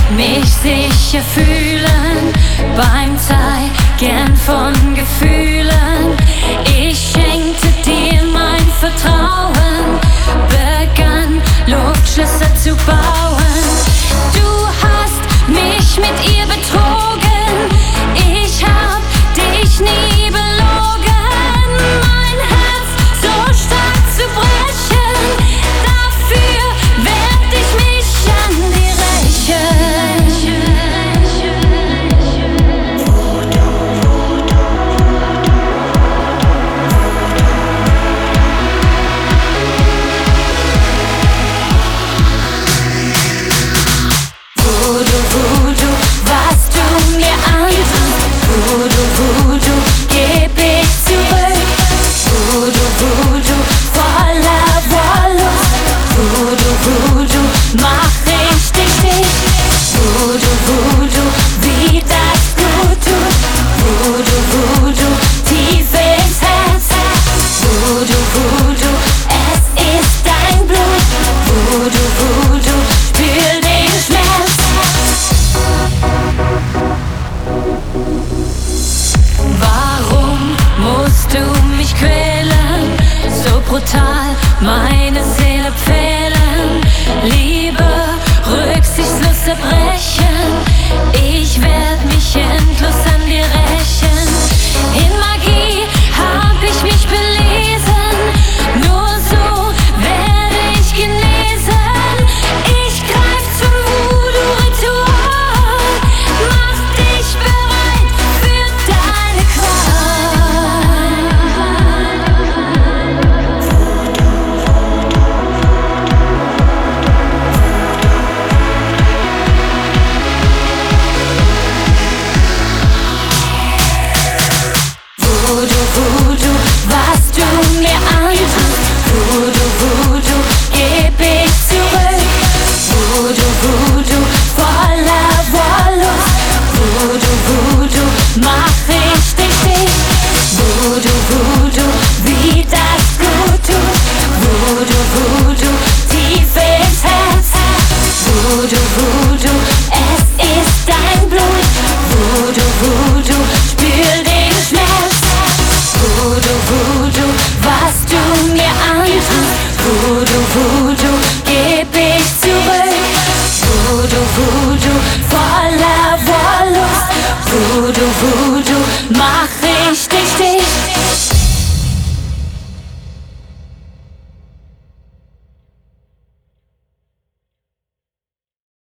mich sicher fühlen beim Zeigen von Gefühlen. Ich schenkte dir mein Vertrauen, begann Luftschlösser zu bauen. Du hast mich mit ihr betrogen, ich hab dich nie belogen. Mein Herz so stark zu brechen, dafür werd ich mich an dir rächen. Voodoo, was du mir antust, Voodoo, geb ich zurück. Voodoo, voller Wollust, Voodoo, mach ich dich dicht. Voodoo, wie das gut tut, Voodoo, tief ins Herz. Voodoo, es ist dein Blut, Voodoo, spür den Schmerz. Warum musst du mich quälen, so brutal meine Seele pfählen? Liebe rücksichtslos zerbrechen, ich werd mich endlos an dir rächen. In Magie hab ich mich belesen, nur so werde ich genesen. Ich greif zum Voodoo-Ritual, mach dich bereit für deine Qual. Voodoo, was du mir antust, Voodoo, geb ich zurück. Voodoo, voller Wollust, Voodoo, mach ich dich dicht. Voodoo, wie das gut tut, Voodoo, tief ins Herz. Voodoo, es ist dein Blut, Voodoo,